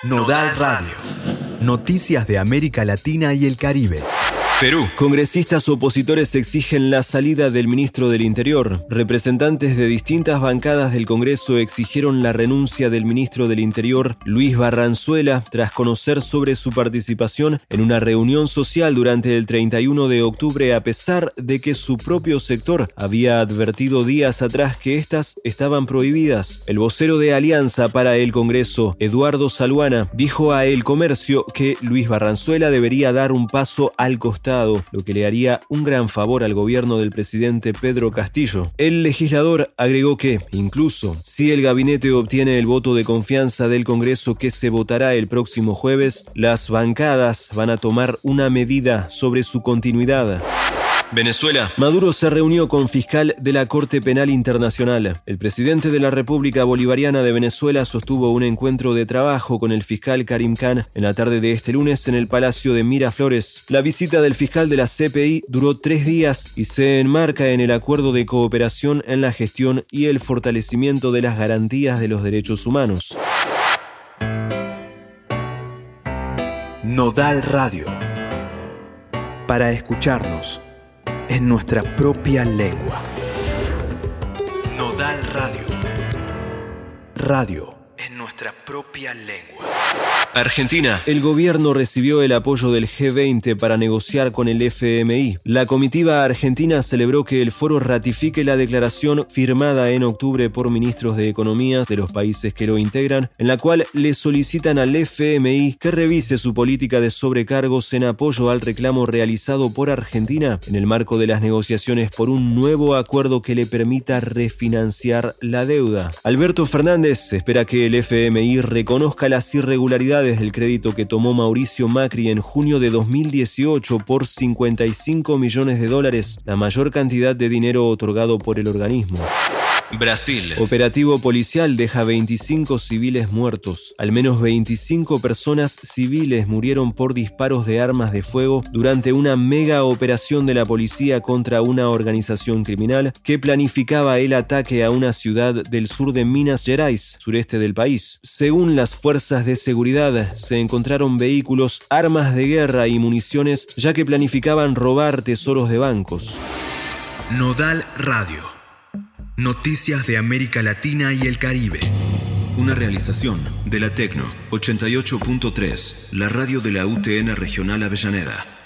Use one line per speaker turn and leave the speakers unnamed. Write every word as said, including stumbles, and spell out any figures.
Nodal Radio. Noticias de América Latina y el Caribe.
Perú. Congresistas opositores exigen la salida del ministro del Interior. Representantes de distintas bancadas del Congreso exigieron la renuncia del ministro del Interior, Luis Barranzuela, tras conocer sobre su participación en una reunión social durante el treinta y uno de octubre, a pesar de que su propio sector había advertido días atrás que estas estaban prohibidas. El vocero de Alianza para el Congreso, Eduardo Saluana, dijo a El Comercio que Luis Barranzuela debería dar un paso al costado, lo que le haría un gran favor al gobierno del presidente Pedro Castillo. El legislador agregó que, incluso si el gabinete obtiene el voto de confianza del Congreso que se votará el próximo jueves, las bancadas van a tomar una medida sobre su continuidad. Venezuela. Maduro se reunió con fiscal de la Corte Penal Internacional. El presidente de la República Bolivariana de Venezuela sostuvo un encuentro de trabajo con el fiscal Karim Khan en la tarde de este lunes en el Palacio de Miraflores. La visita del fiscal de la C P I duró tres días y se enmarca en el acuerdo de cooperación en la gestión y el fortalecimiento de las garantías de los derechos humanos.
Nodal Radio. Para escucharnos en nuestra propia lengua. Nodal Radio. Radio en nuestra propia lengua.
Argentina. El gobierno recibió el apoyo del G veinte para negociar con el F M I. La comitiva argentina celebró que el foro ratifique la declaración firmada en octubre por ministros de Economía de los países que lo integran, en la cual le solicitan al F M I que revise su política de sobrecargos en apoyo al reclamo realizado por Argentina en el marco de las negociaciones por un nuevo acuerdo que le permita refinanciar la deuda. Alberto Fernández espera que el F M I reconozca las irregularidades del crédito que tomó Mauricio Macri en junio de dos mil dieciocho por cincuenta y cinco millones de dólares, la mayor cantidad de dinero otorgado por el organismo. Brasil. Operativo policial deja veinticinco civiles muertos. Al menos veinticinco personas civiles murieron por disparos de armas de fuego durante una mega operación de la policía contra una organización criminal que planificaba el ataque a una ciudad del sur de Minas Gerais, sureste del país. Según las fuerzas de seguridad, se encontraron vehículos, armas de guerra y municiones, ya que planificaban robar tesoros de bancos.
Nodal Radio. Noticias de América Latina y el Caribe.
Una realización de la Tecno ochenta y ocho punto tres, la radio de la U T N Regional Avellaneda.